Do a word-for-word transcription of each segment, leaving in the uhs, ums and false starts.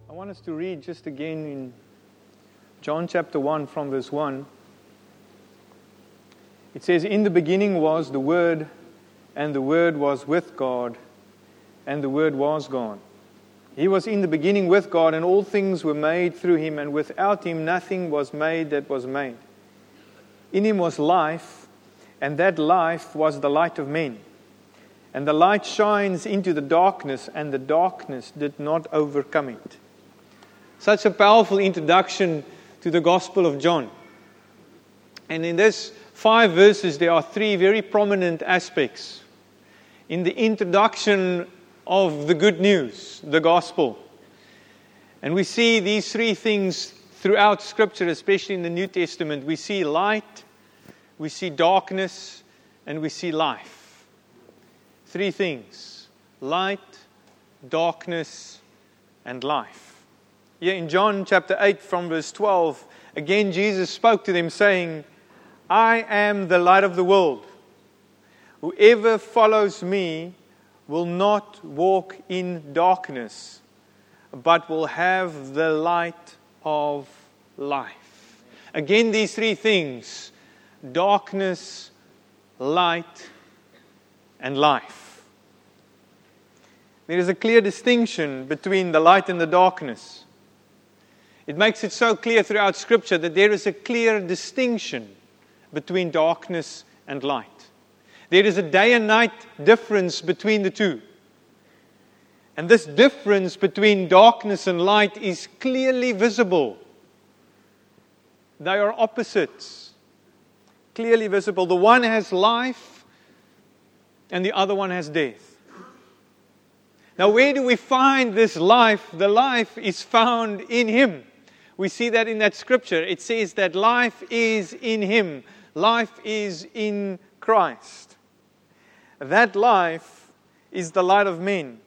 I want us to read just again in John chapter one from verse one. It says, "In the beginning was the Word, and the Word was with God, and the Word was God. He was in the beginning with God, and all things were made through Him, and without Him nothing was made that was made. In Him was life, and that life was the light of men. And the light shines into the darkness, and the darkness did not overcome it." Such a powerful introduction to the Gospel of John. And in this five verses, there are three very prominent aspects. In the introduction of the good news, the Gospel. And we see these three things throughout Scripture, especially in the New Testament. We see light, we see darkness, and we see life. Three things: light, darkness, and life. Here in John chapter eight from verse twelve, again Jesus spoke to them saying, "I am the light of the world. Whoever follows me will not walk in darkness, but will have the light of life." Again, these three things: darkness, light, and life. There is a clear distinction between the light and the darkness. It makes it so clear throughout Scripture that there is a clear distinction between darkness and light. There is a day and night difference between the two. And this difference between darkness and light is clearly visible. They are opposites. Clearly visible. The one has life and the other one has death. Now, where do we find this life? The life is found in Him. We see that in that scripture. It says that life is in Him. Life is in Christ. That life is the light of men.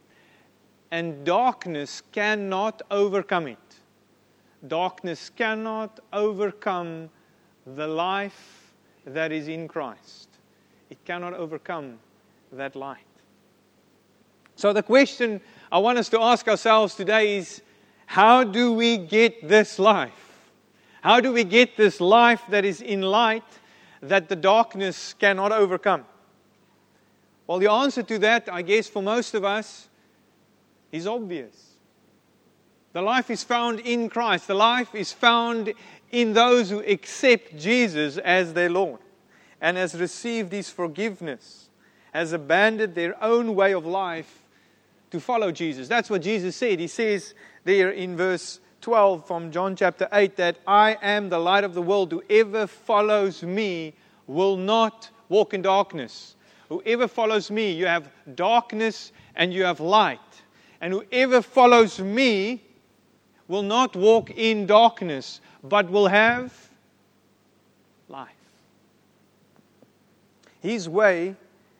And darkness cannot overcome it. Darkness cannot overcome the life that is in Christ. It cannot overcome that light. So the question I want us to ask ourselves today is, how do we get this life? How do we get this life that is in light that the darkness cannot overcome? Well, the answer to that, I guess, for most of us is obvious. The life is found in Christ. The life is found in those who accept Jesus as their Lord and has received His forgiveness, has abandoned their own way of life to follow Jesus. That's what Jesus said. He says there in verse twelve from John chapter eight that I am the light of the world. Whoever follows me will not walk in darkness. Whoever follows me, you have darkness and you have light. And whoever follows me will not walk in darkness, but will have life. His way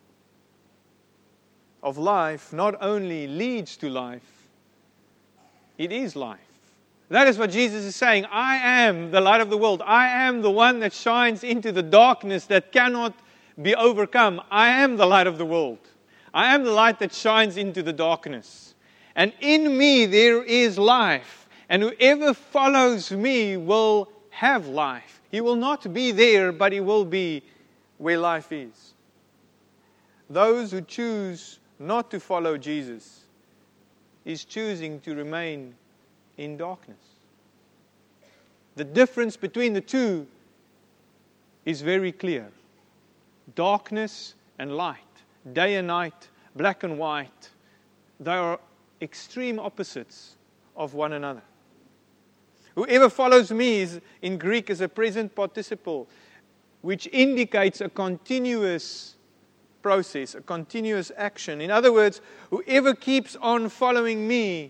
of life not only leads to life, it is life. That is what Jesus is saying. I am the light of the world. I am the one that shines into the darkness that cannot be overcome. I am the light of the world. I am the light that shines into the darkness. And in me there is life. And whoever follows me will have life. He will not be there, but he will be where life is. Those who choose not to follow Jesus is choosing to remain in darkness. The difference between the two is very clear. Darkness and light, day and night, black and white, they are extreme opposites of one another. Whoever follows me is, in Greek, is a present participle, which indicates a continuous process, a continuous action. In other words, whoever keeps on following me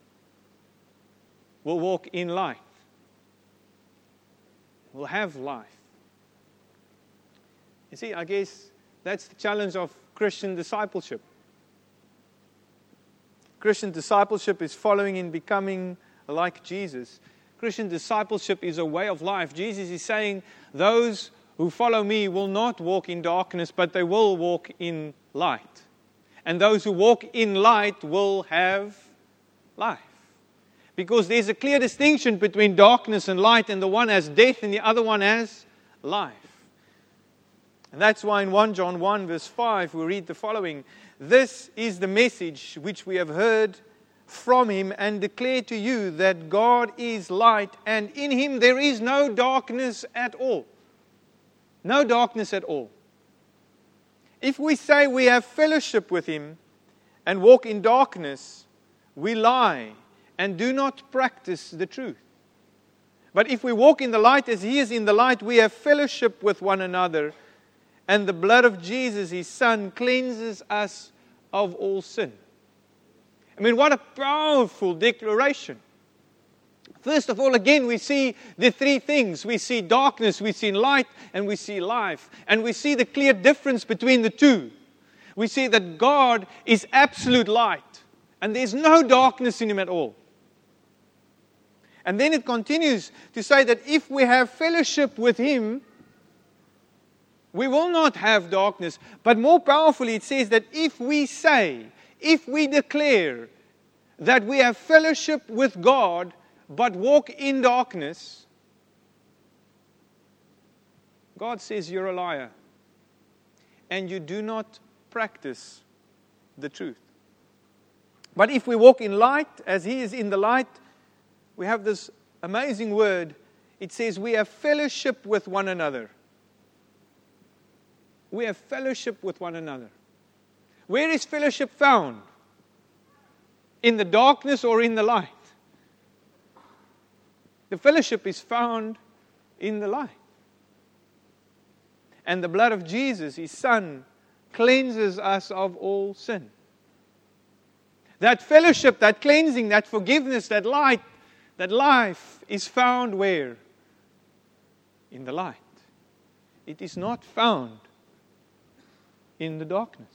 will walk in light, will have life. You see, I guess that's the challenge of Christian discipleship. Christian discipleship is following in becoming like Jesus. Christian discipleship is a way of life. Jesus is saying, those who follow me will not walk in darkness, but they will walk in light. And those who walk in light will have life. Because there's a clear distinction between darkness and light, and the one has death and the other one has life. And that's why in First John one verse five we read the following: "This is the message which we have heard from Him and declare to you, that God is light, and in Him there is no darkness at all." No darkness at all. If we say we have fellowship with Him and walk in darkness, we lie and do not practice the truth. But if we walk in the light as He is in the light, we have fellowship with one another, and the blood of Jesus, His Son, cleanses us of all sin. I mean, what a powerful declaration. First of all, again, we see the three things. We see darkness, we see light, and we see life. And we see the clear difference between the two. We see that God is absolute light, and there's no darkness in Him at all. And then it continues to say that if we have fellowship with Him, we will not have darkness. But more powerfully, it says that if we say, if we declare that we have fellowship with God, but walk in darkness, God says you're a liar, and you do not practice the truth. But if we walk in light, as He is in the light, we have this amazing word. It says we have fellowship with one another. We have fellowship with one another. Where is fellowship found? In the darkness or in the light? The fellowship is found in the light. And the blood of Jesus, His Son, cleanses us of all sin. That fellowship, that cleansing, that forgiveness, that light, that life is found where? In the light. It is not found in the darkness.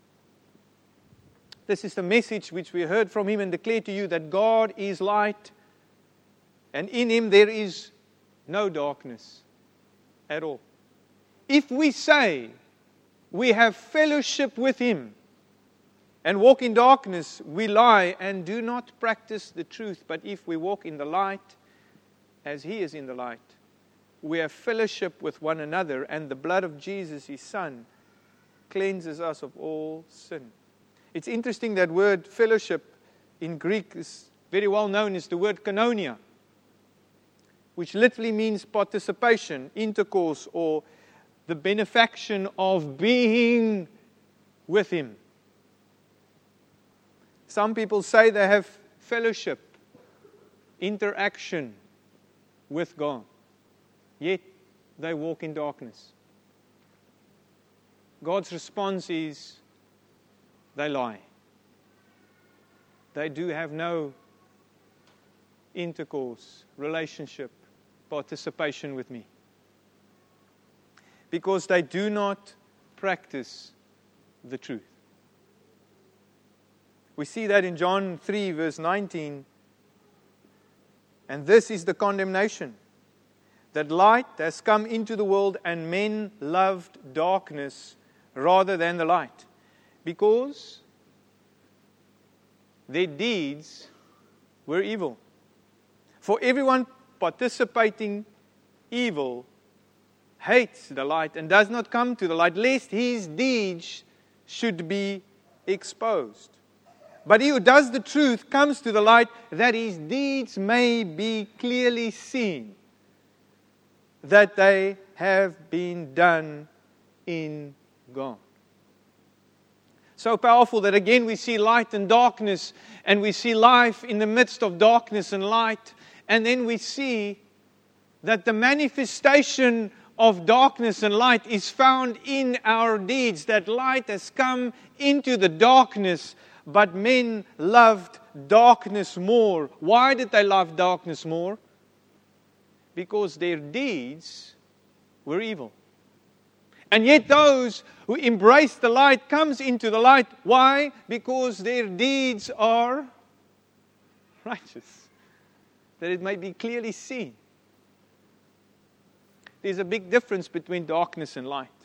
This is the message which we heard from Him and declare to you, that God is light, and in Him there is no darkness at all. If we say we have fellowship with Him and walk in darkness, we lie and do not practice the truth. But if we walk in the light, as He is in the light, we have fellowship with one another, and the blood of Jesus, His Son, cleanses us of all sin. It's interesting that word fellowship in Greek is very well known as the word koinonia, which literally means participation, intercourse, or the benefaction of being with Him. Some people say they have fellowship, interaction with God, yet they walk in darkness. God's response is, they lie. They do have no intercourse, relationship, participation with me. Because they do not practice the truth. We see that in John three verse nineteen. And this is the condemnation, that light has come into the world, and men loved darkness rather than the light, because their deeds were evil. For everyone participating evil hates the light and does not come to the light, lest his deeds should be exposed. But he who does the truth comes to the light, that his deeds may be clearly seen, that they have been done in God. So powerful that again we see light and darkness, and we see life in the midst of darkness and light, and then we see that the manifestation of darkness and light is found in our deeds. That light has come into the darkness, but men loved darkness more. Why did they love darkness more? Because their deeds were evil. And yet those who embrace the light comes into the light. Why? Because their deeds are righteous, that it may be clearly seen. There's a big difference between darkness and light.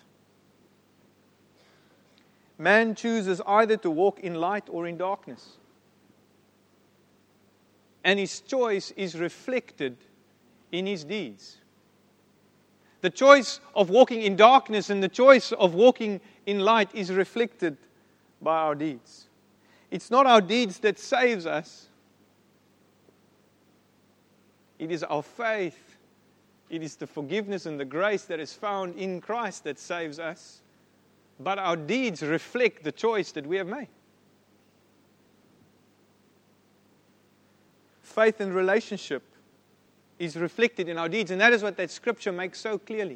Man chooses either to walk in light or in darkness. and his choice is reflected in his deeds. The choice of walking in darkness and the choice of walking in light is reflected by our deeds. It's not our deeds that saves us. It is our faith. It is the forgiveness and the grace that is found in Christ that saves us. But our deeds reflect the choice that we have made. Faith and relationship is reflected in our deeds, and that is what that scripture makes so clearly.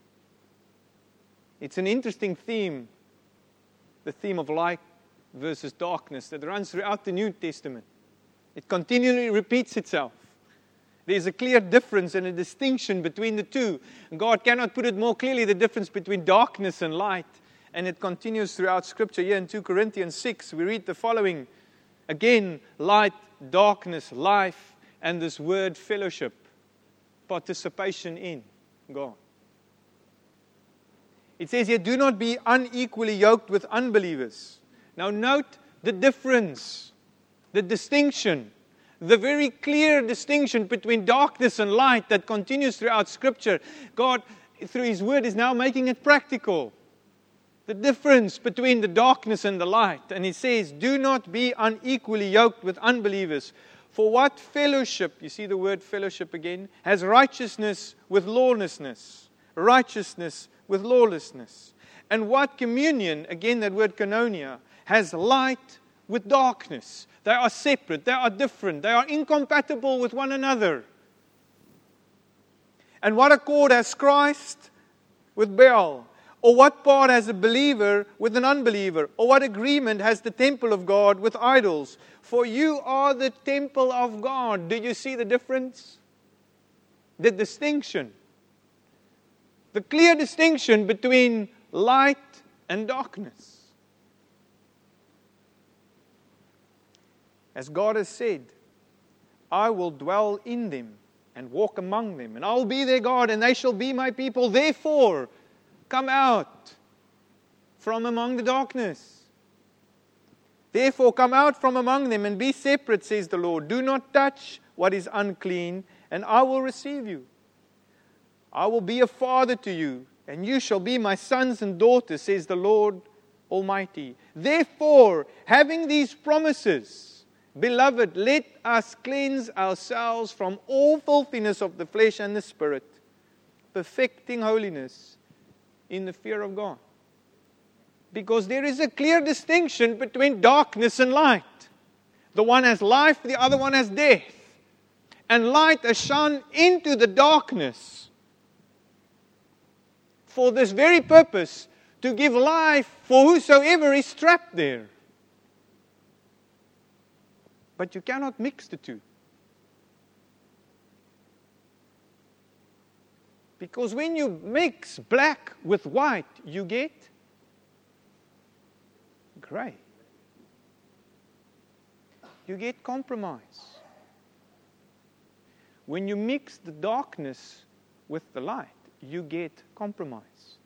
It's an interesting theme, the theme of light versus darkness, that runs throughout the New Testament. It continually repeats itself. There's a clear difference and a distinction between the two. God cannot put it more clearly, the difference between darkness and light. And it continues throughout Scripture. Here in Second Corinthians six, we read the following. Again, light, darkness, life, and this word fellowship, participation in God. It says here, do not be unequally yoked with unbelievers. Now note the difference, the distinction, the very clear distinction between darkness and light that continues throughout Scripture. God, through His Word, is now making it practical. The difference between the darkness and the light. And He says, do not be unequally yoked with unbelievers. For what fellowship, you see the word fellowship again, has righteousness with lawlessness. Righteousness with lawlessness. And what communion, again that word koinonia, has light with darkness. They are separate, they are different, they are incompatible with one another. And what accord has Christ with Baal? Or what part has a believer with an unbeliever? Or what agreement has the temple of God with idols? For you are the temple of God. Do you see the difference? The distinction. The clear distinction between light and darkness. As God has said, I will dwell in them and walk among them, and I will be their God, and they shall be my people. Therefore, come out from among the darkness. Therefore, come out from among them and be separate, says the Lord. Do not touch what is unclean, and I will receive you. I will be a father to you, and you shall be my sons and daughters, says the Lord Almighty. Therefore, having these promises, beloved, let us cleanse ourselves from all filthiness of the flesh and the spirit, perfecting holiness in the fear of God. Because there is a clear distinction between darkness and light. The one has life, the other one has death. And light has shone into the darkness for this very purpose, to give life for whosoever is trapped there. But you cannot mix the two. Because when you mix black with white, you get gray. You get compromise. When you mix the darkness with the light, you get compromise.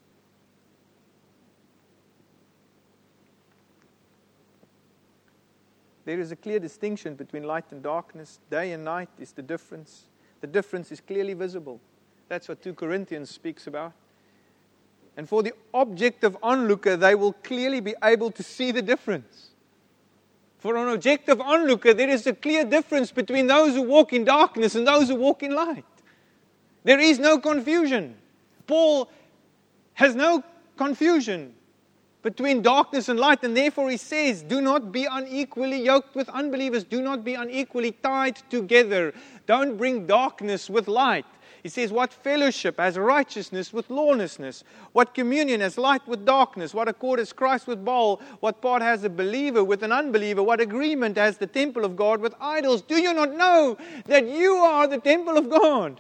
There is a clear distinction between light and darkness. Day and night is the difference. The difference is clearly visible. That's what Second Corinthians speaks about. And for the objective onlooker, they will clearly be able to see the difference. For an objective onlooker, there is a clear difference between those who walk in darkness and those who walk in light. There is no confusion. Paul has no confusion between darkness and light, and therefore he says, do not be unequally yoked with unbelievers. Do not be unequally tied together. Don't bring darkness with light. He says, what fellowship has righteousness with lawlessness? What communion has light with darkness? What accord has Christ with Baal? What part has a believer with an unbeliever? What agreement has the temple of God with idols? Do you not know that you are the temple of God?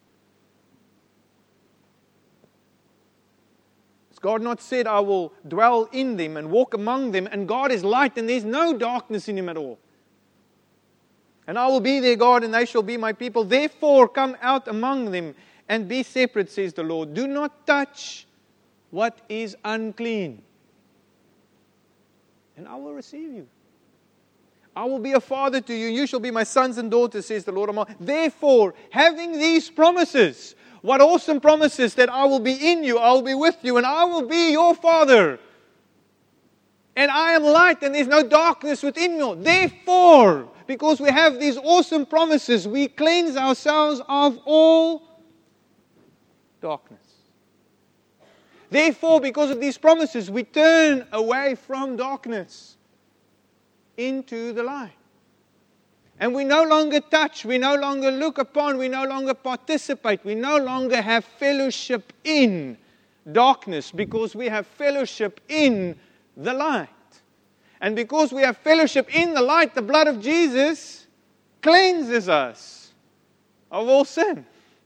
Has God not said, I will dwell in them and walk among them, and God is light and there's no darkness in Him at all? And I will be their God, and they shall be my people. Therefore, come out among them and be separate, says the Lord. Do not touch what is unclean, and I will receive you. I will be a father to you, and you shall be my sons and daughters, says the Lord Almighty. Therefore, having these promises, what awesome promises, that I will be in you, I will be with you, and I will be your Father. And I am light, and there's no darkness within me. Therefore, because we have these awesome promises, we cleanse ourselves of all darkness. Therefore, because of these promises, we turn away from darkness into the light. And we no longer touch, we no longer look upon, we no longer participate, we no longer have fellowship in darkness, because we have fellowship in the light. And because we have fellowship in the light, the blood of Jesus cleanses us of all sin.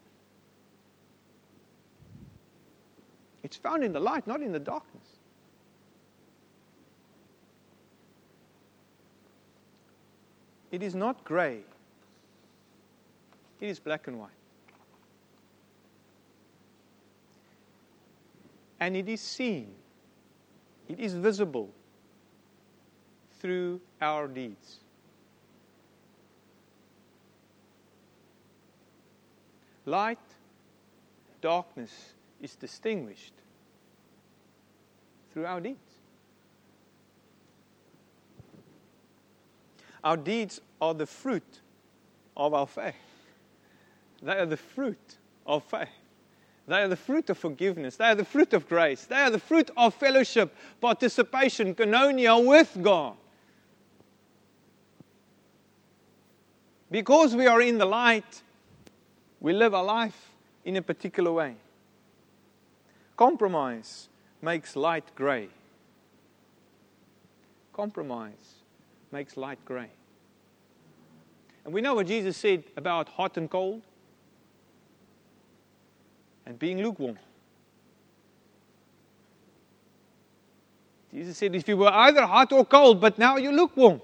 It's found in the light, not in the darkness. It is not grey. It is black and white. And it is seen. It is visible through our deeds. Light, darkness is distinguished through our deeds. Our deeds are the fruit of our faith. They are the fruit of faith. They are the fruit of forgiveness. They are the fruit of grace. They are the fruit of fellowship, participation, koinonia with God. Because we are in the light, we live our life in a particular way. Compromise makes light grey. Compromise makes light grey. And we know what Jesus said about hot and cold and being lukewarm. Jesus said, if you were either hot or cold, but now you're lukewarm.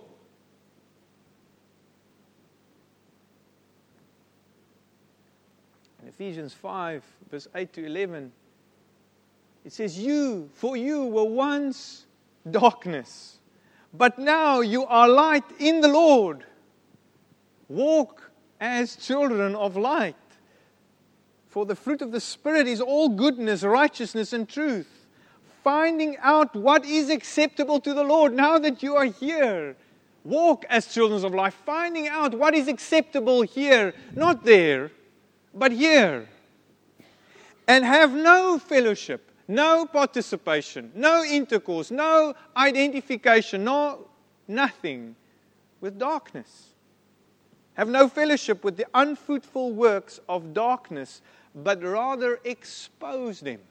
In Ephesians five, verse eight to eleven, it says, you, for you were once darkness, but now you are light in the Lord. Walk as children of light. For the fruit of the Spirit is all goodness, righteousness, and truth. Finding out what is acceptable to the Lord. Now that you are here, walk as children of light. Finding out what is acceptable here, not there, but here. And have no fellowship, no participation, no intercourse, no identification, no nothing with darkness. Have no fellowship with the unfruitful works of darkness, but rather expose them.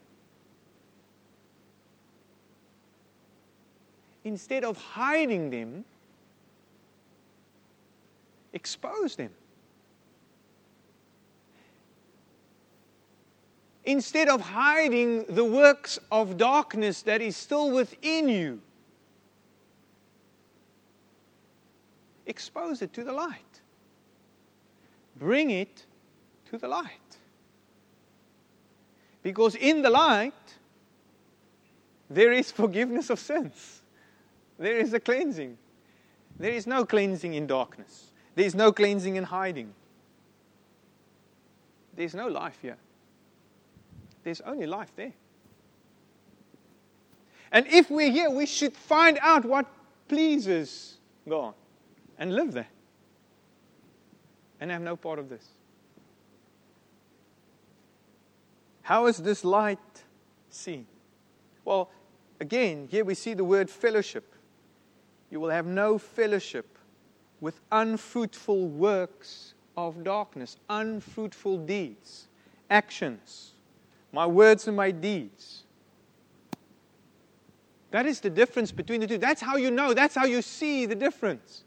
Instead of hiding them, expose them. Instead of hiding the works of darkness that is still within you, expose it to the light. Bring it to the light. Because in the light, there is forgiveness of sins. There is a cleansing. There is no cleansing in darkness. There is no cleansing in hiding. There is no life here. There's only life there. And if we're here, we should find out what pleases God and live there. And have no part of this. How is this light seen? Well, again, here we see the word fellowship. You will have no fellowship with unfruitful works of darkness, unfruitful deeds, actions, my words and my deeds. That is the difference between the two. That's how you know, that's how you see the difference.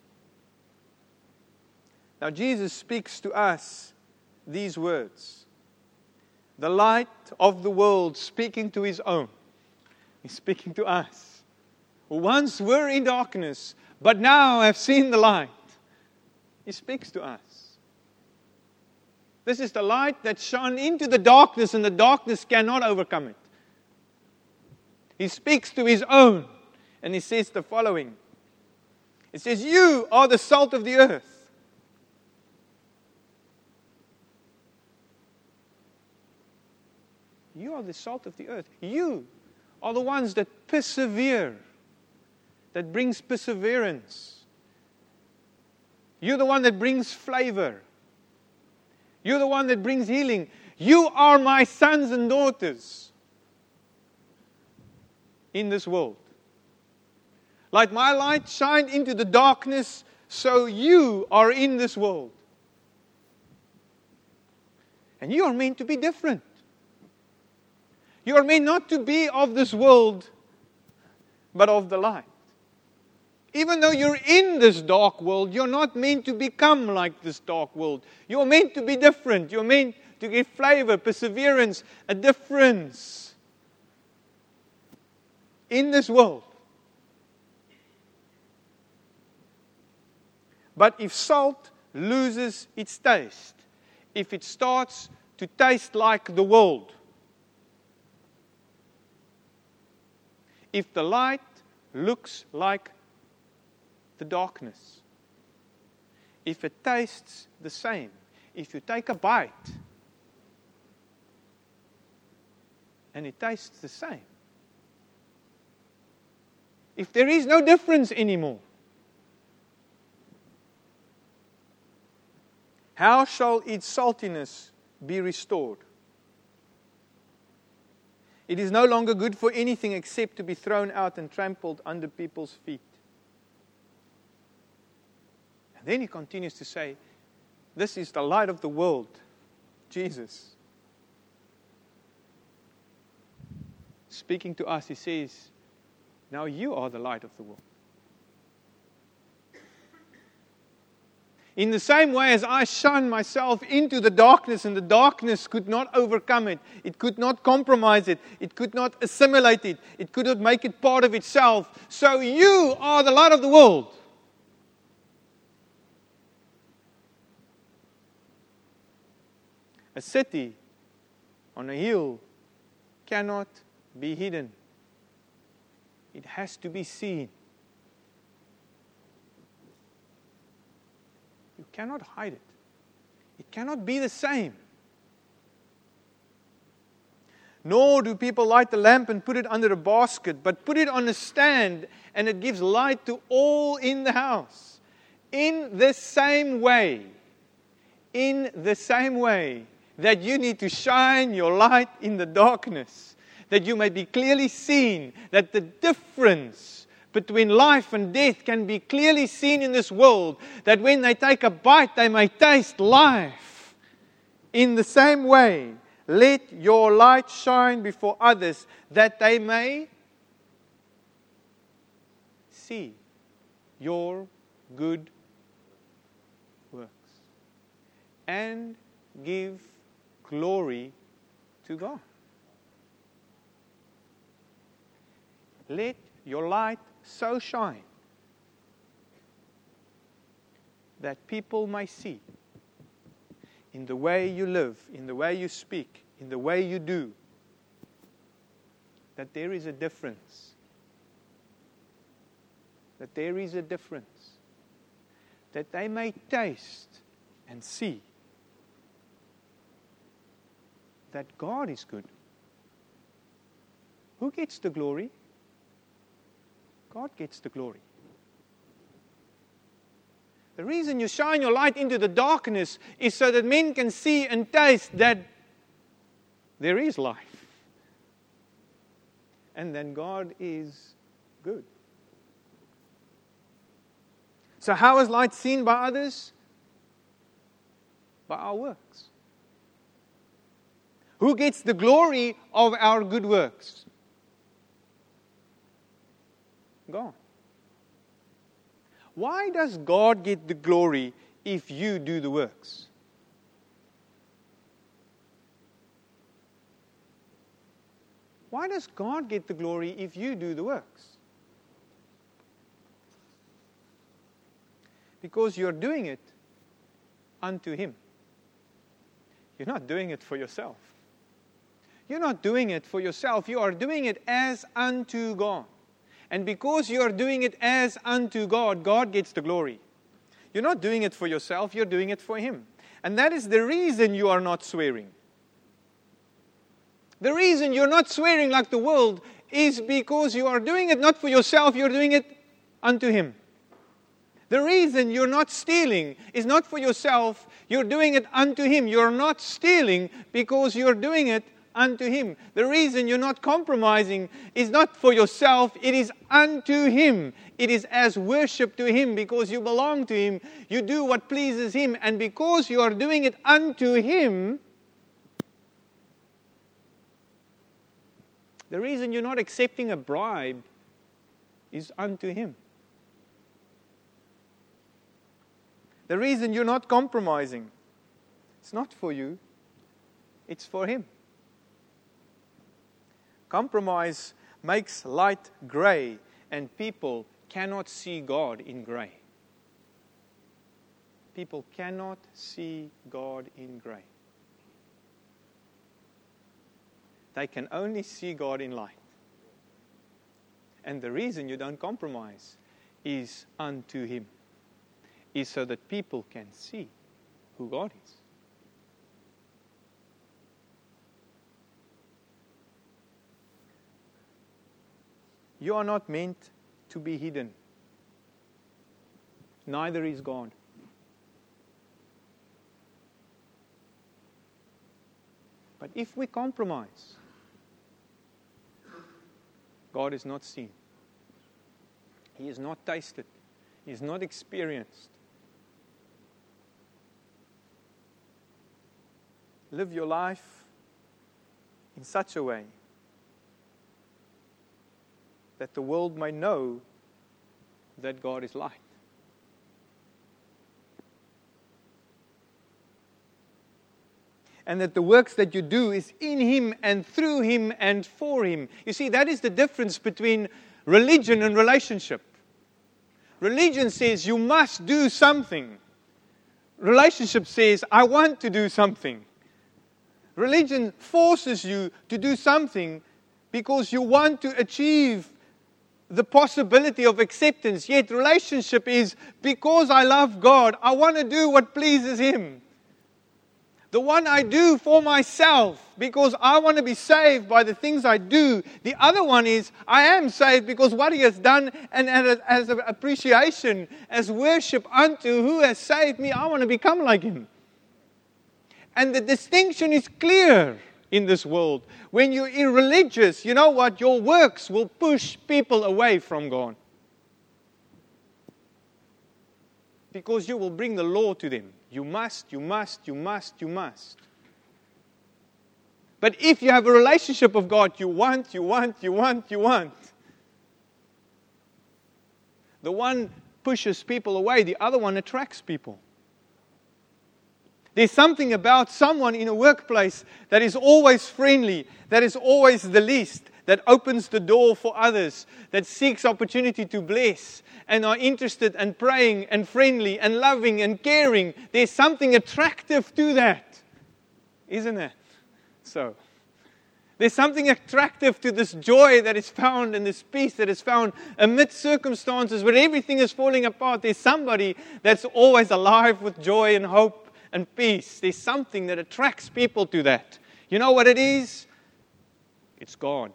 Now, Jesus speaks to us these words. The light of the world speaking to His own. He's speaking to us, who once were in darkness, but now have seen the light. He speaks to us. This is the light that shone into the darkness, and the darkness cannot overcome it. He speaks to His own, and He says the following. It says, you are the salt of the earth. You are the salt of the earth. You are the ones that persevere, that brings perseverance. You're the one that brings flavor. You're the one that brings healing. You are my sons and daughters in this world. Like my light shined into the darkness, so you are in this world. And you are meant to be different. You are meant not to be of this world, but of the light. Even though you're in this dark world, you're not meant to become like this dark world. You're meant to be different. You're meant to give flavor, perseverance, a difference in this world. But if salt loses its taste, if it starts to taste like the world, if the light looks like the darkness, if it tastes the same, if you take a bite and it tastes the same, if there is no difference anymore, how shall its saltiness be restored? It is no longer good for anything except to be thrown out and trampled under people's feet. And then he continues to say, this is the light of the world, Jesus. Speaking to us, he says, now you are the light of the world. In the same way as I shone myself into the darkness, and the darkness could not overcome it, it could not compromise it, it could not assimilate it, it could not make it part of itself, so you are the light of the world. A city on a hill cannot be hidden. It has to be seen. You cannot hide it. It cannot be the same. Nor do people light the lamp and put it under a basket, but put it on a stand, and it gives light to all in the house. In the same way, in the same way that you need to shine your light in the darkness, that you may be clearly seen, that the difference between life and death can be clearly seen in this world, that when they take a bite, they may taste life. In the same way, let your light shine before others, that they may see your good works and give glory to God. Let your light so shine that people may see in the way you live, in the way you speak, in the way you do, that there is a difference. That there is a difference. That they may taste and see that God is good. Who gets the glory? God gets the glory. The reason you shine your light into the darkness is so that men can see and taste that there is life. And then God is good. So how is light seen by others? By our works. Who gets the glory of our good works? God. Why does God get the glory if you do the works? Why does God get the glory if you do the works? Because you're doing it unto Him. You're not doing it for yourself. You're not doing it for yourself. You are doing it as unto God. And because you are doing it as unto God, God gets the glory. You're not doing it for yourself, you're doing it for Him. And that is the reason you are not swearing. The reason you're not swearing like the world is because you are doing it not for yourself, you're doing it unto Him. The reason you're not stealing is not for yourself, you're doing it unto Him. You're not stealing because you're doing it unto Him. The reason you're not compromising is not for yourself, it is unto Him. It is as worship to Him because you belong to Him. You do what pleases Him, and because you are doing it unto Him, the reason you're not accepting a bribe is unto Him. The reason you're not compromising, it's not for you, it's for Him. Compromise makes light gray, and people cannot see God in gray. People cannot see God in gray. They can only see God in light. And the reason you don't compromise is unto Him, is so that people can see who God is. You are not meant to be hidden. Neither is God. But if we compromise, God is not seen. He is not tasted. He is not experienced. Live your life in such a way that the world may know that God is light. And that the works that you do is in Him and through Him and for Him. You see, that is the difference between religion and relationship. Religion says you must do something. Relationship says, I want to do something. Religion forces you to do something because you want to achieve the possibility of acceptance. Yet relationship is, because I love God, I want to do what pleases Him. The one I do for myself because I want to be saved by the things I do. The other one is I am saved because what He has done, and as an appreciation, as worship unto who has saved me, I want to become like Him. And the distinction is clear in this world. When you're irreligious, you know what? Your works will push people away from God. Because you will bring the law to them. You must, you must, you must, you must. But if you have a relationship with God, you want, you want, you want, you want. The one pushes people away, the other one attracts people. There's something about someone in a workplace that is always friendly, that is always the least, that opens the door for others, that seeks opportunity to bless, and are interested and praying and friendly and loving and caring. There's something attractive to that, isn't it? So, there's something attractive to this joy that is found and this peace that is found amidst circumstances where everything is falling apart. There's somebody that's always alive with joy and hope and peace. There's something that attracts people to that. You know what it is? It's God.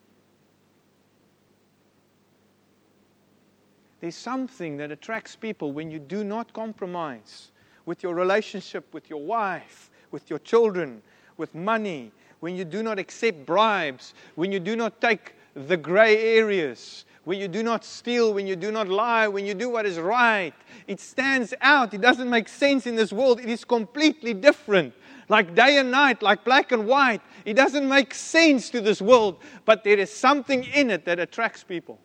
There's something that attracts people when you do not compromise with your relationship with your wife, with your children, with money, when you do not accept bribes, when you do not take the gray areas, when you do not steal, when you do not lie, when you do what is right. It stands out. It doesn't make sense in this world. It is completely different. Like day and night, like black and white. It doesn't make sense to this world, but there is something in it that attracts people.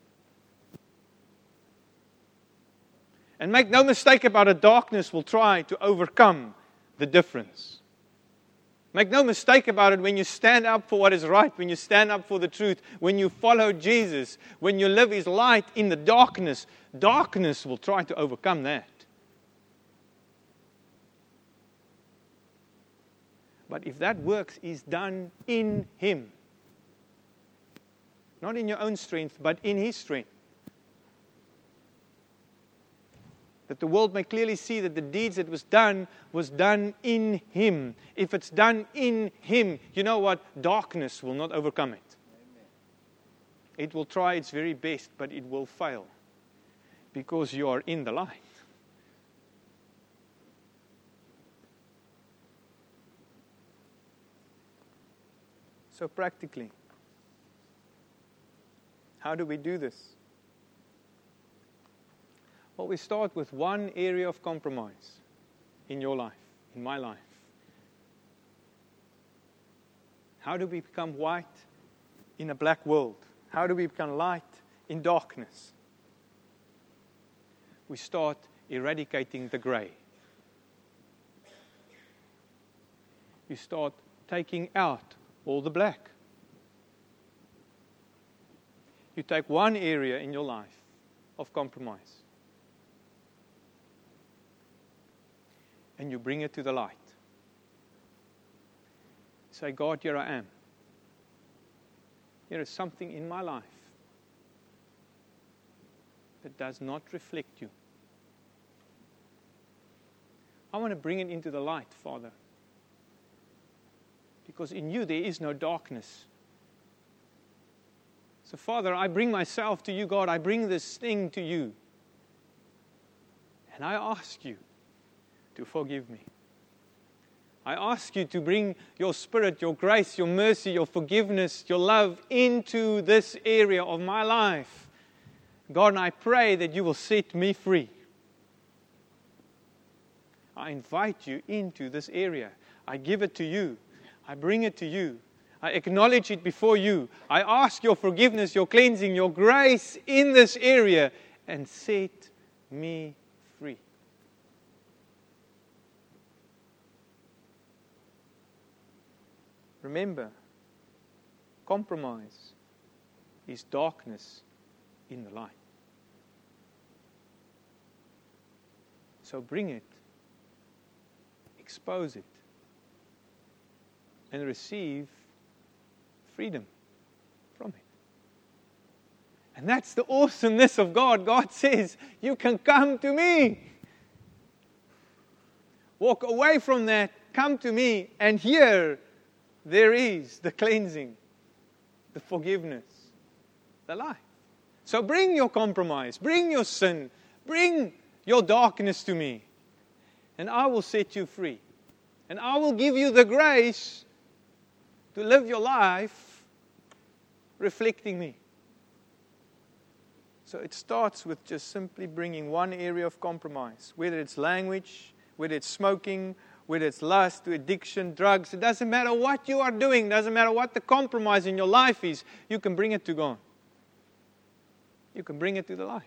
And make no mistake about it, darkness will try to overcome the difference. Make no mistake about it, when you stand up for what is right, when you stand up for the truth, when you follow Jesus, when you live His light in the darkness, darkness will try to overcome that. But if that work is done in Him, Not in your own strength, but in His strength. That the world may clearly see that the deeds that was done, was done in Him. If it's done in Him, you know what? Darkness will not overcome it. Amen. It will try its very best, but it will fail. Because you are in the light. So practically, how do we do this? Well, we start with one area of compromise in your life, in my life. How do we become white in a black world? How do we become light in darkness? We start eradicating the gray. You start taking out all the black. You take one area in your life of compromise and you bring it to the light. Say, God, here I am. Here is something in my life that does not reflect you. I want to bring it into the light, Father. Because in you there is no darkness. So, Father, I bring myself to you, God. I bring this thing to you. And I ask you to forgive me. I ask you to bring your Spirit, your grace, your mercy, your forgiveness, your love into this area of my life. God, and I pray that you will set me free. I invite you into this area. I give it to you. I bring it to you. I acknowledge it before you. I ask your forgiveness, your cleansing, your grace in this area, and set me free. Remember, compromise is darkness in the light. So bring it, expose it, and receive freedom from it. And that's the awesomeness of God. God says, you can come to me. Walk away from that, come to me, and here there is the cleansing, the forgiveness, the life. So bring your compromise, bring your sin, bring your darkness to me, and I will set you free. And I will give you the grace to live your life reflecting me. So it starts with just simply bringing one area of compromise, whether it's language, whether it's smoking, whether it's lust, addiction, drugs. It doesn't matter what you are doing, doesn't matter what the compromise in your life is, you can bring it to God. You can bring it to the light.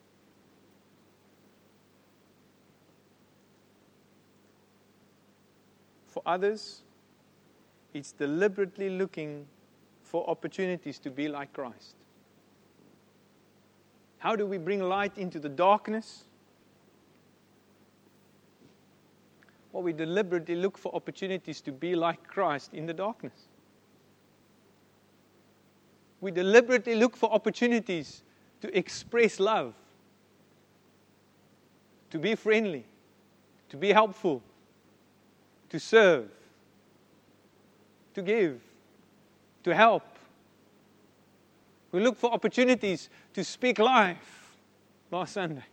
For others, it's deliberately looking for opportunities to be like Christ. How do we bring light into the darkness? Well, we deliberately look for opportunities to be like Christ in the darkness. We deliberately look for opportunities to express love, to be friendly, to be helpful, to serve, to give, to help. We look for opportunities to speak life. Last Sunday.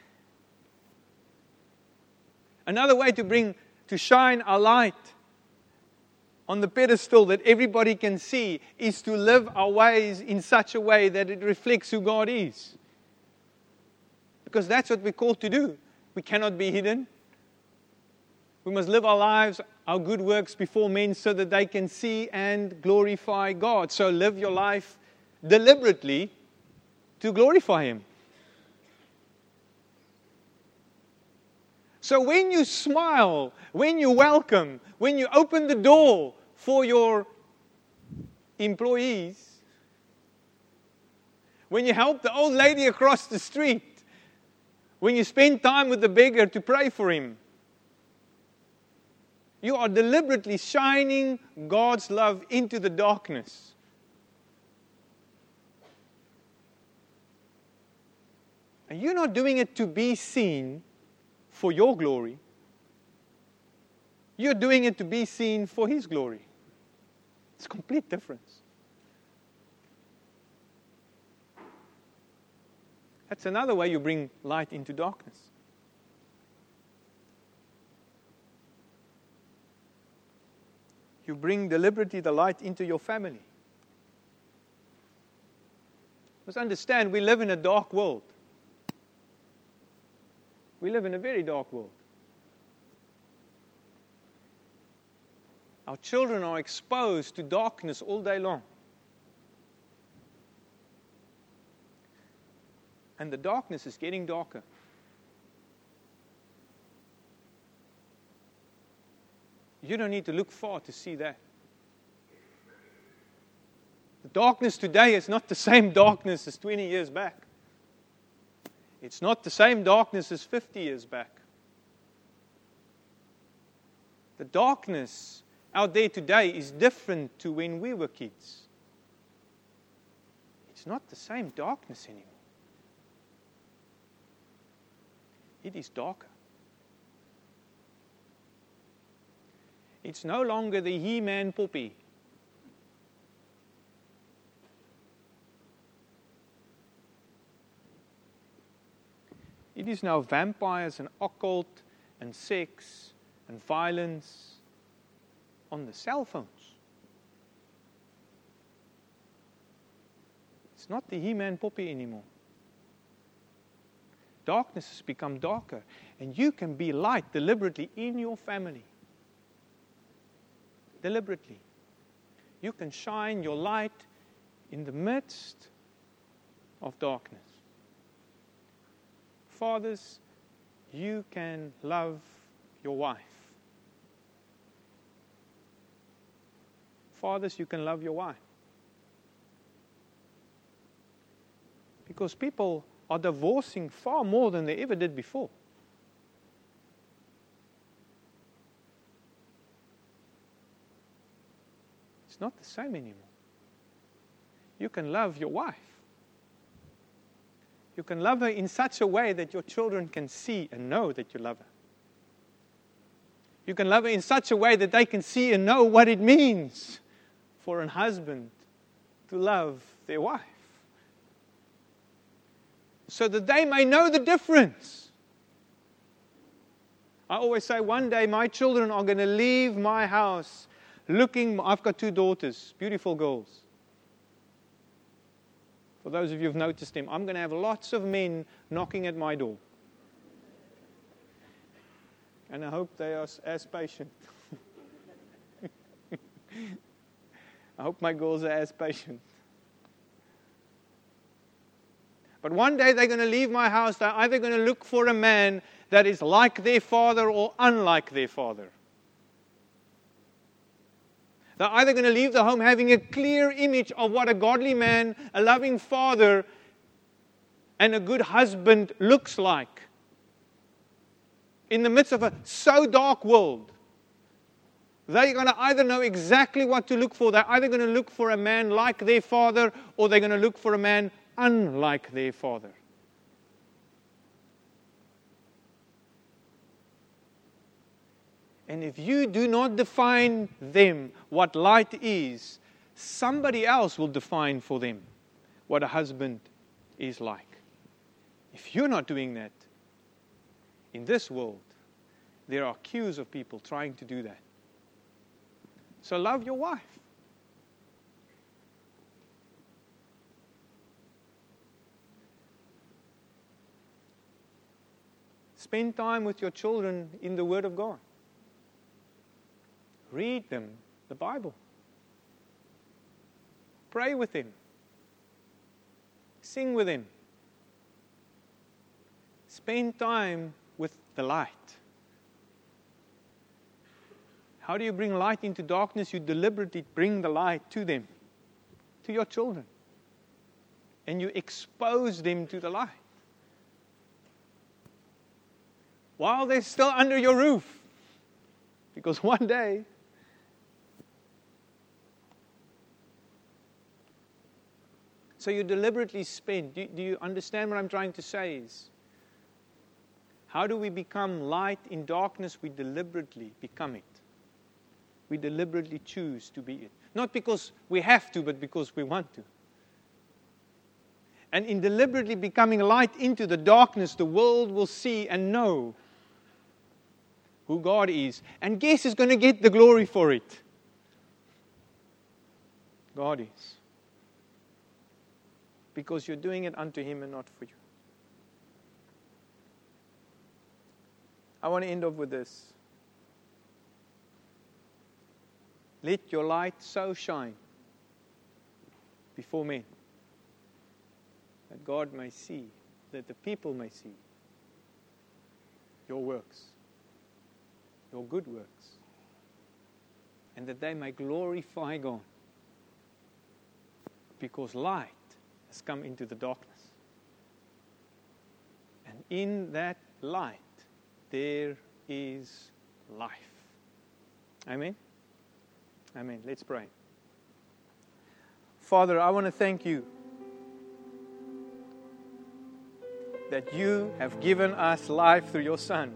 Another way to bring, to shine our light on the pedestal that everybody can see is to live our ways in such a way that it reflects who God is. Because that's what we're called to do. We cannot be hidden. We must live our lives, our good works before men so that they can see and glorify God. So live your life deliberately to glorify Him. So when you smile, when you welcome, when you open the door for your employees, when you help the old lady across the street, when you spend time with the beggar to pray for him, you are deliberately shining God's love into the darkness. And you're not doing it to be seen for your glory. You're doing it to be seen for His glory. It's a complete difference. That's another way you bring light into darkness. You bring deliberately the light into your family. Let's understand, we live in a dark world. We live in a very dark world. Our children are exposed to darkness all day long. And the darkness is getting darker. You don't need to look far to see that. The darkness today is not the same darkness as twenty years back. It's not the same darkness as fifty years back. The darkness out there today is different to when we were kids. It's not the same darkness anymore. It is darker. It's no longer the He-Man puppy. It is now vampires and occult and sex and violence on the cell phones. It's not the He-Man puppy anymore. Darkness has become darker, and you can be light deliberately in your family. Deliberately. You can shine your light in the midst of darkness. Fathers, you can love your wife. Fathers, you can love your wife. Because people are divorcing far more than they ever did before. It's not the same anymore. You can love your wife. You can love her in such a way that your children can see and know that you love her. You can love her in such a way that they can see and know what it means for a husband to love their wife. So that they may know the difference. I always say one day my children are going to leave my house looking, I've got two daughters, beautiful girls. For those of you who've noticed them, I'm going to have lots of men knocking at my door. And I hope they are as patient. I hope my girls are as patient. But one day they're going to leave my house. They're either going to look for a man that is like their father or unlike their father. They're either going to leave the home having a clear image of what a godly man, a loving father, and a good husband looks like. In the midst of a so dark world, they're going to either know exactly what to look for. They're either going to look for a man like their father, or they're going to look for a man unlike their father. And if you do not define them what light is, somebody else will define for them what a husband is like. If you're not doing that, in this world, there are queues of people trying to do that. So love your wife. Spend time with your children in the Word of God. Read them, the Bible. Pray with them. Sing with them. Spend time with the light. How do you bring light into darkness? You deliberately bring the light to them, to your children. And you expose them to the light. While they're still under your roof. Because one day, So you deliberately spend. Do, do you understand what I'm trying to say is? How do we become light in darkness? We deliberately become it. We deliberately choose to be it. Not because we have to, but because we want to. And in deliberately becoming light into the darkness, the world will see and know who God is. And guess who's going to get the glory for it? God is. Because you're doing it unto Him and not for you. I want to end off with this. Let your light so shine before men that God may see, that the people may see your works, your good works, and that they may glorify God, because light has come into the darkness. And in that light, there is life. Amen? Amen. Let's pray. Father, I want to thank you that you have given us life through your Son.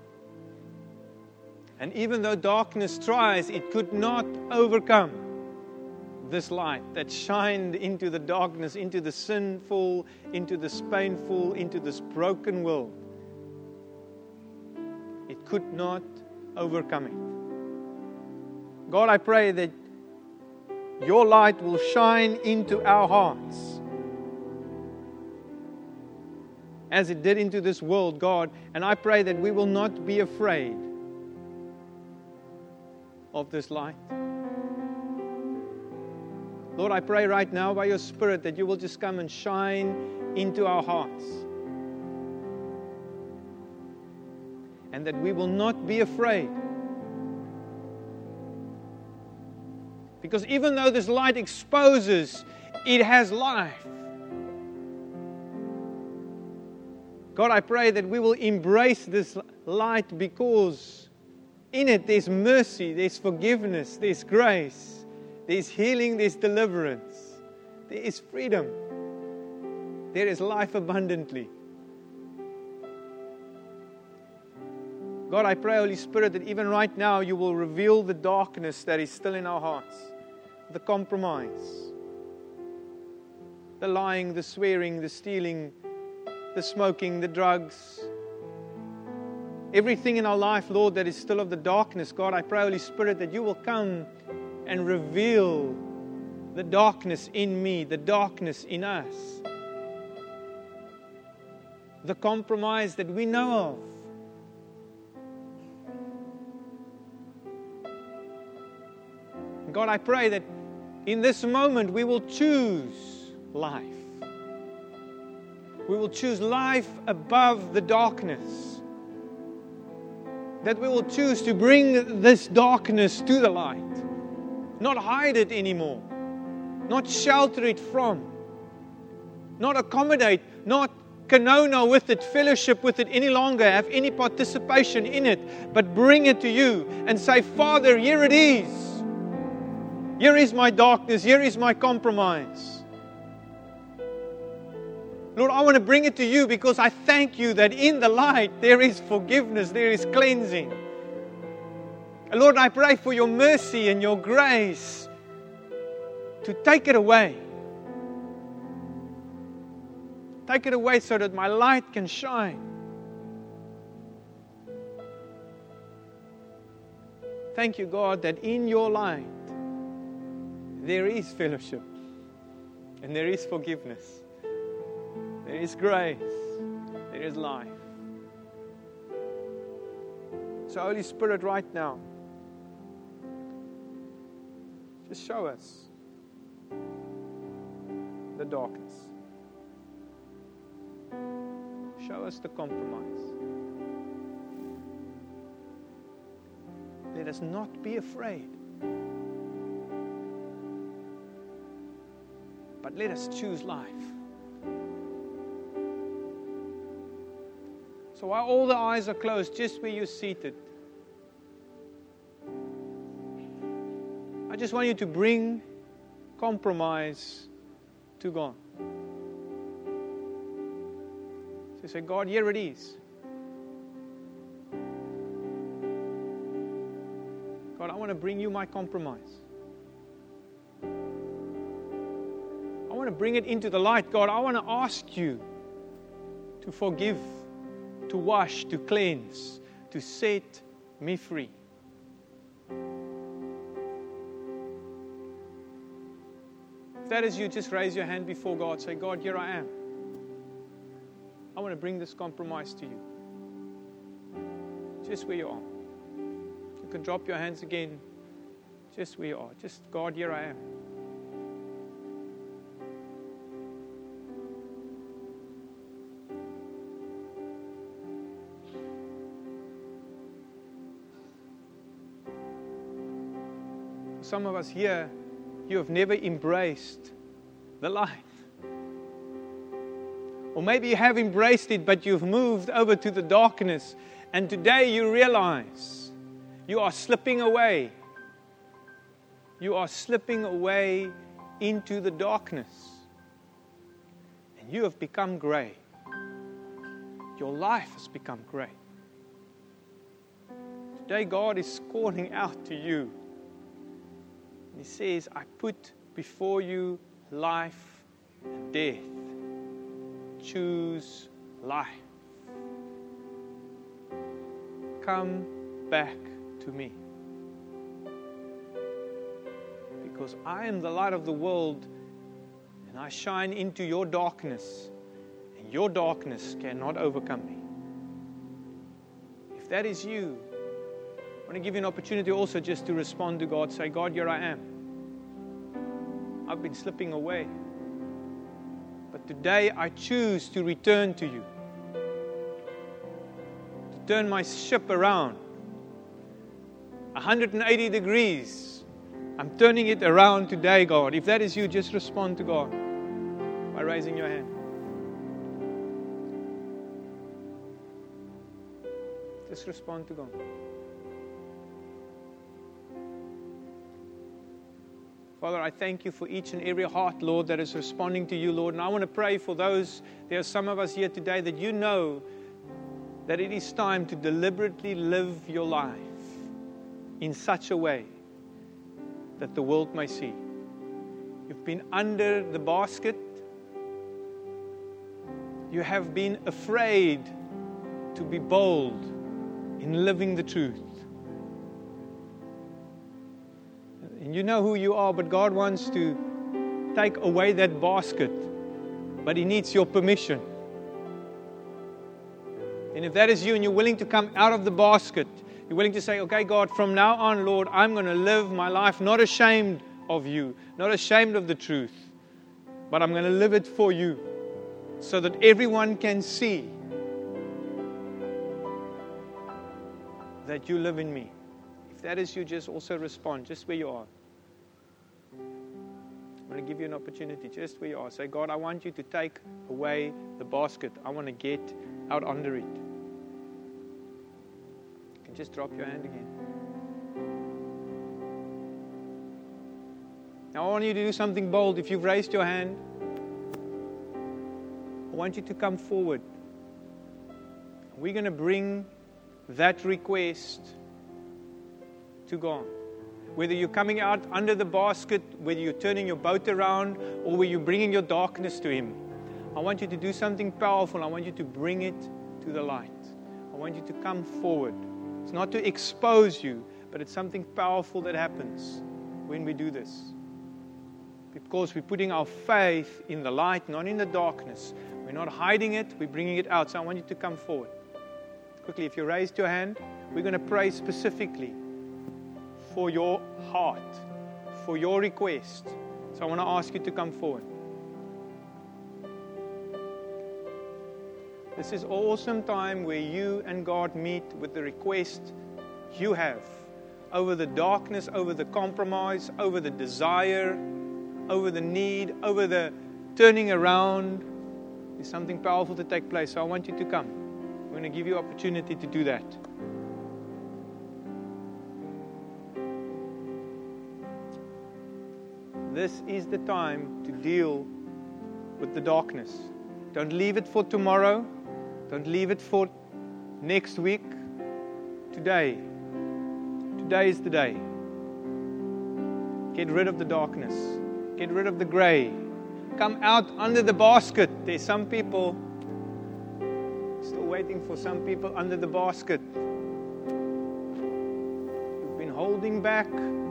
And even though darkness tries, it could not overcome this light that shined into the darkness, into the sinful, into this painful, into this broken world. It could not overcome it. God, I pray that your light will shine into our hearts as it did into this world, God. And I pray that we will not be afraid of this light. Lord, I pray right now by your Spirit that you will just come and shine into our hearts. And that we will not be afraid. Because even though this light exposes, it has life. God, I pray that we will embrace this light because in it there's mercy, there's forgiveness, there's grace, there's healing, there's deliverance, there is freedom, there is life abundantly. God, I pray, Holy Spirit, that even right now you will reveal the darkness that is still in our hearts, the compromise, the lying, the swearing, the stealing, the smoking, the drugs, everything in our life, Lord, that is still of the darkness. God, I pray, Holy Spirit, that you will come and reveal the darkness in me, the darkness in us, the compromise that we know of. God, I pray that in this moment we will choose life. We will choose life above the darkness. That we will choose to bring this darkness to the light. Not hide it anymore. Not shelter it from. Not accommodate. Not kanono with it, fellowship with it any longer, have any participation in it, but bring it to you and say, Father, here it is. Here is my darkness. Here is my compromise. Lord, I want to bring it to you because I thank you that in the light there is forgiveness, there is cleansing. And Lord, I pray for your mercy and your grace to take it away. Take it away so that my light can shine. Thank you, God, that in your light there is fellowship and there is forgiveness. There is grace. There is life. So Holy Spirit, right now, just show us the darkness. Show us the compromise. Let us not be afraid. But let us choose life. So while all the eyes are closed, just where you're seated, I just want you to bring compromise to God. So say, God, here it is. God, I want to bring you my compromise. I want to bring it into the light. God, I want to ask you to forgive, to wash, to cleanse, to set me free. If that is you, just raise your hand before God. Say, God, here I am. I want to bring this compromise to you. Just where you are. You can drop your hands again. Just where you are. Just, God, here I am. Some of us here, you have never embraced the light. Or maybe you have embraced it, but you've moved over to the darkness. And today you realize you are slipping away. You are slipping away into the darkness. And you have become gray. Your life has become gray. Today God is calling out to you. He says, I put before you life and death. Choose life. Come back to me. Because I am the light of the world, and I shine into your darkness, and your darkness cannot overcome me. If that is you, I want to give you an opportunity also just to respond to God. Say, God, here I am. I've been slipping away. But today I choose to return to you. To turn my ship around. one hundred eighty degrees. I'm turning it around today, God. If that is you, just respond to God by raising your hand. Just respond to God. Father, I thank you for each and every heart, Lord, that is responding to you, Lord. And I want to pray for those, there are some of us here today that you know that it is time to deliberately live your life in such a way that the world may see. You've been under the basket. You have been afraid to be bold in living the truth. And you know who you are, but God wants to take away that basket. But He needs your permission. And if that is you and you're willing to come out of the basket, you're willing to say, okay, God, from now on, Lord, I'm going to live my life not ashamed of you, not ashamed of the truth, but I'm going to live it for you so that everyone can see that you live in me. If that is you, just also respond, just where you are. I'm going to give you an opportunity, just where you are. Say, God, I want you to take away the basket. I want to get out under it. You can just drop your hand again. Now I want you to do something bold. If you've raised your hand, I want you to come forward. We're going to bring that request to God. Whether you're coming out under the basket, whether you're turning your boat around, or whether you're bringing your darkness to Him, I want you to do something powerful. I want you to bring it to the light. I want you to come forward. It's not to expose you, but it's something powerful that happens when we do this. Because we're putting our faith in the light, not in the darkness. We're not hiding it, we're bringing it out. So I want you to come forward. Quickly, if you raised your hand, we're going to pray specifically for your heart, for your request. So I want to ask you to come forward. This is an awesome time where you and God meet with the request you have over the darkness, over the compromise, over the desire, over the need, over the turning around. There's something powerful to take place. So I want you to come. I'm going to give you opportunity to do that. This is the time to deal with the darkness. Don't leave it for tomorrow. Don't leave it for next week. Today. Today is the day. Get rid of the darkness. Get rid of the gray. Come out under the basket. There's some people still waiting for some people under the basket. You've been holding back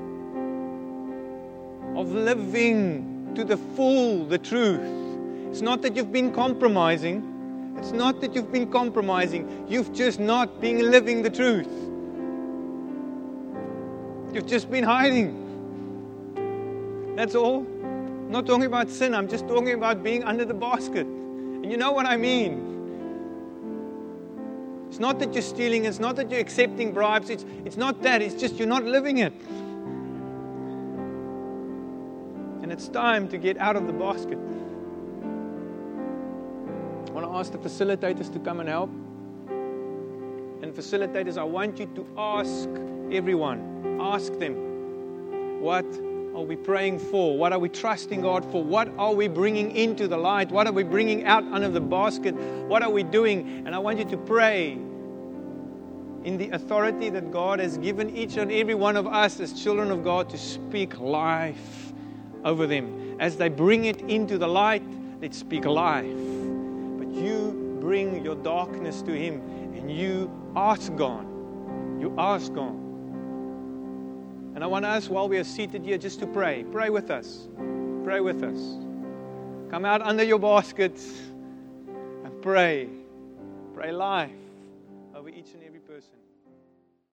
of living to the full the truth. It's not that you've been compromising. It's not that you've been compromising. You've just not been living the truth. You've just been hiding. That's all. I'm not talking about sin. I'm just talking about being under the basket. And you know what I mean. It's not that you're stealing. It's not that you're accepting bribes. It's, it's not that. It's just you're not living it. And it's time to get out of the basket. I want to ask the facilitators to come and help. And facilitators, I want you to ask everyone. Ask them, what are we praying for? What are we trusting God for? What are we bringing into the light? What are we bringing out under the basket? What are we doing? And I want you to pray in the authority that God has given each and every one of us as children of God to speak life over them. As they bring it into the light, let's speak life. But you bring your darkness to Him and you ask God. You ask God. And I want us, while we are seated here, just to pray. Pray with us. Pray with us. Come out under your baskets and pray. Pray life over each and every